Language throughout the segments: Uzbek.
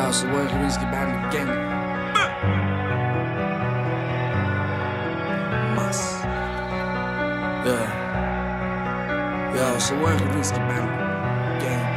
Ja, свой хринский банд gang. Mas. Ja, свой хринский band gang.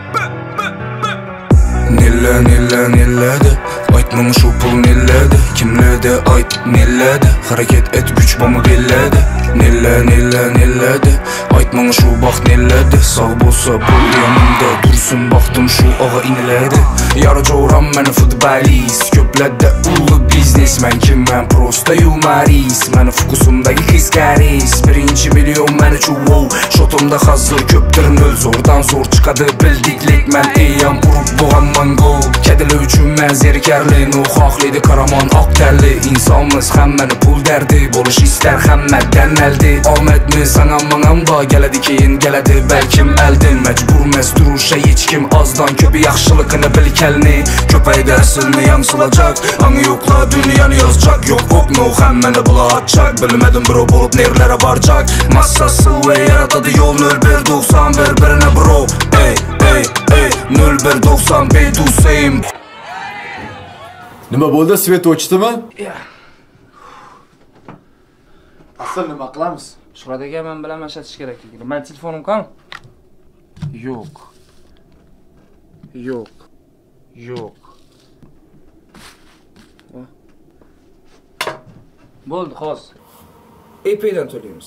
Nilledi aytmang shu pul nilledi kimledi ayt nilledi harakat et güç bamı belledi nilledi aytmang shu baxt nilledi sağ bolsa bul yanımda dursun baxtım şu ağa iniledi yara jo'ram meni futbolist köpladda ulu biznesmen kim men prosta humorist meni fokusumdagi his karis birinchi milyon meni chu wow shotumda hazır köptir nol zordan zor chiqadi bildiklik men eyam urib bo'g'anman gol kedilar uchun men zerikarli no xohlaydi qaraman oq tanli insonmiz hammani pul derdi bo'lish istar hammadan aldi omadmi sanam mangam bor keladi keyin keladi balkim aldin majburmas turishga hech kim ozdan ko'pi yaxshiligini bil kalni ko'paydi aslni yangsilajak ang yo'qlar dunyoni yozacak yo'q no hammani bulatacak bilmadim bro bo'lib nerlara borjak massasi ve yaratadi yo'l 0191 birine bro ey 0191 Hüseyin. Nima bo'ldi? Svet o'chdimi? Ya. Asl nima qilamiz? Shuhrat aka men bilan ishlatish kerakligini. Men telefonim qani? Yo'q. Bo'ldi, xolos. EP'dan to'laymiz.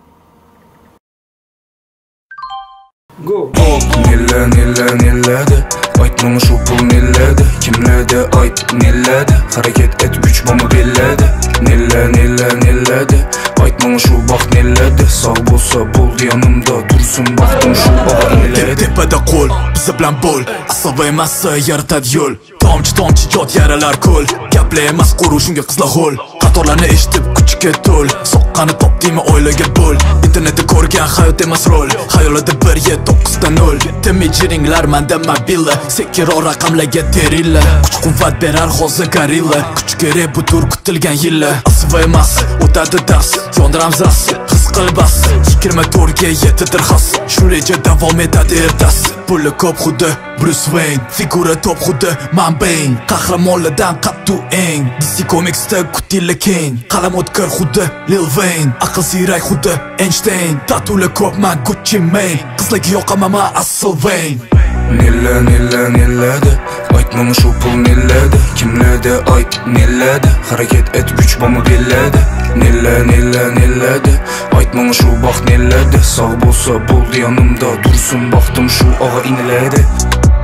Go. Nilledi aytmang shu pul nilledi kimledi ayt nilledi harakat et güç bamı belledi nilledi aytmang shu baxt nilledi sağ bolsa bo'ldi yanımda dursun baxtim shu ağa iniledi tepada qo'l bizi bilan bo'l asl emas yaratadi yo'l tomchi jod yaralar ko'l gaplar emas qo'ru shunga qizlar ho'l qatorlarni eshitib kuchga to'l soqqani topdingmi oilaga bo'l internetda ko'rgan hayot emas rol xayolida 1-9 ta 0 temijiringlar manda mobila sekiro raqamlarga terilla kuch quvvat berar hozir gorilla kuch kerak butur kutilgan yillar asl emas o'tadi dars yondiramiz ras his qil bas 24 ga yetidir xas shu reja davom etadi ertasi puli ko'p xuddi Bruce Wayne figura top xuddi Manbang qahramonlardan qattu eng DC Comicsda kutila keng qalam o'tkir xuddi Lil Wayne aql ziyrak xuddi Einstein tatular ko'p man Gucci Mane qizlarga yoqaman man asl Wayne nilledi aytmang shu pul nilledi kimledi ayt nilledi harakat et güç bamı belledi nilledi aytmang shu baxt nilledi sağ bolsa bo'ldi yanımda dursun baxtim shu ağa iniledi